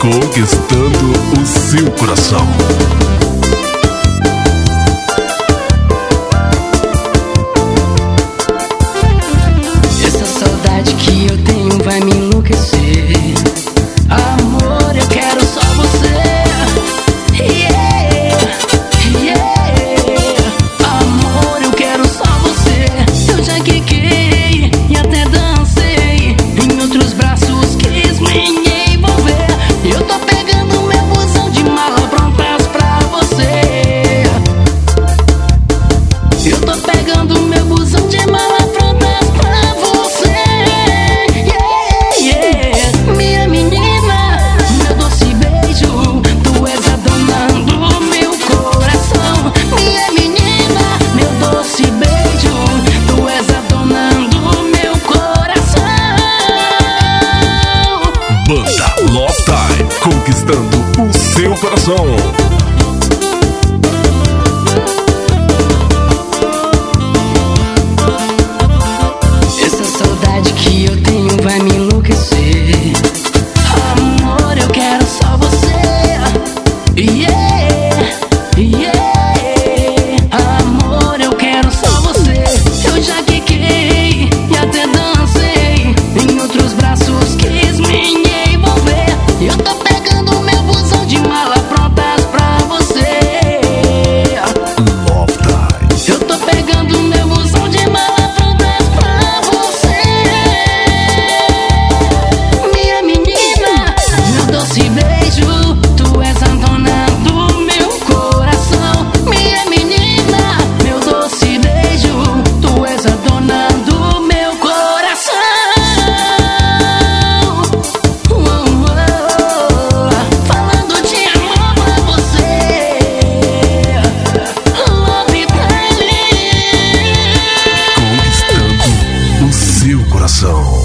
conquistando o seu coração. Essa saudade que eu tenho vai me enlouquecer. Amor, eu quero só você. Yeah, yeah. Amor, eu quero só você. Eu já quiquei e até dancei. Em outros braços quis me envolver. Eu tô pegando meu busão de mala prontas pra você. Eu tô pegando meu busão de mala prontas pra você. Yeah, yeah. Minha menina, meu doce beijo, tu és a dona do meu coração. Minha menina, meu doce beijo, tu és a dona do meu coração. Banda Love Time, conquistando o seu coração. Essa saudade que eu tenho vai me enlouquecer. Amor, eu quero só você. Yeah, yeah. Amor, eu quero só você. Eu já quiquei e até dancei. Em outros braços quis me envolver. Eu tô pegando meu busão de mala prontas pra você. Love Time. Eu tô pegando meu busão de mala prontas pra você. Minha menina, meu doce beijo, tu és a dona do meu coração. Minha menina, meu doce beijo, tu és a dona do meu coração. Falando de amor pra você. Love Time. Conquistando o seu coração.